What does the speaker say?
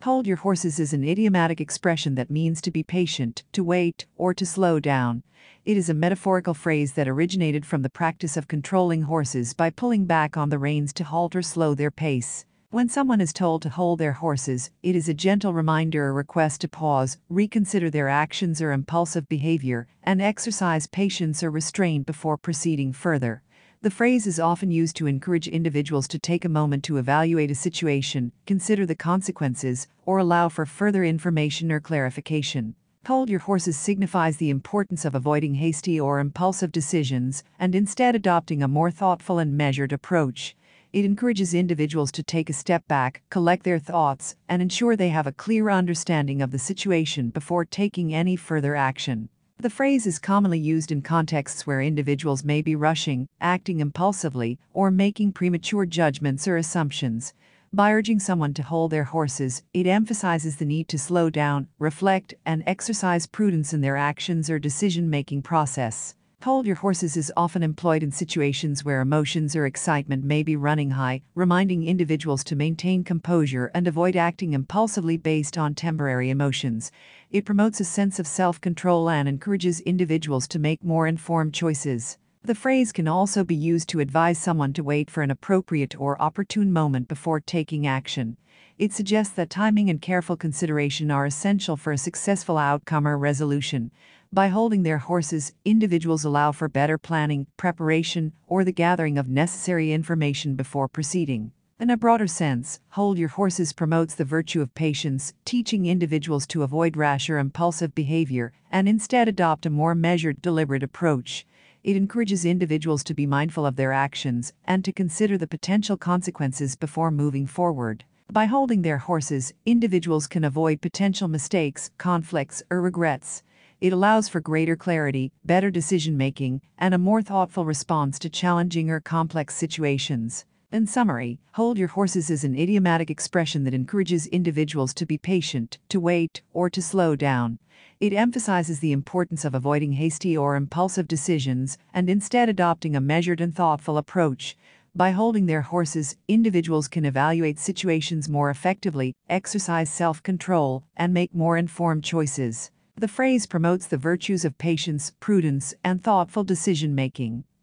Hold your horses is an idiomatic expression that means to be patient, to wait, or to slow down. It is a metaphorical phrase that originated from the practice of controlling horses by pulling back on the reins to halt or slow their pace. When someone is told to hold their horses, it is a gentle reminder or request to pause, reconsider their actions or impulsive behavior, and exercise patience or restraint before proceeding further. The phrase is often used to encourage individuals to take a moment to evaluate a situation, consider the consequences, or allow for further information or clarification. Hold your horses signifies the importance of avoiding hasty or impulsive decisions and instead adopting a more thoughtful and measured approach. It encourages individuals to take a step back, collect their thoughts, and ensure they have a clear understanding of the situation before taking any further action. The phrase is commonly used in contexts where individuals may be rushing, acting impulsively, or making premature judgments or assumptions. By urging someone to hold their horses, it emphasizes the need to slow down, reflect, and exercise prudence in their actions or decision-making process. Hold your horses is often employed in situations where emotions or excitement may be running high, reminding individuals to maintain composure and avoid acting impulsively based on temporary emotions. It promotes a sense of self-control and encourages individuals to make more informed choices. The phrase can also be used to advise someone to wait for an appropriate or opportune moment before taking action. It suggests that timing and careful consideration are essential for a successful outcome or resolution. By holding their horses, individuals allow for better planning, preparation, or the gathering of necessary information before proceeding. In a broader sense, hold your horses promotes the virtue of patience, teaching individuals to avoid rash or impulsive behavior and instead adopt a more measured, deliberate approach. It encourages individuals to be mindful of their actions and to consider the potential consequences before moving forward. By holding their horses, individuals can avoid potential mistakes, conflicts, or regrets. It allows for greater clarity, better decision-making, and a more thoughtful response to challenging or complex situations. In summary, hold your horses is an idiomatic expression that encourages individuals to be patient, to wait, or to slow down. It emphasizes the importance of avoiding hasty or impulsive decisions and instead adopting a measured and thoughtful approach. By holding their horses, individuals can evaluate situations more effectively, exercise self-control, and make more informed choices. The phrase promotes the virtues of patience, prudence, and thoughtful decision-making.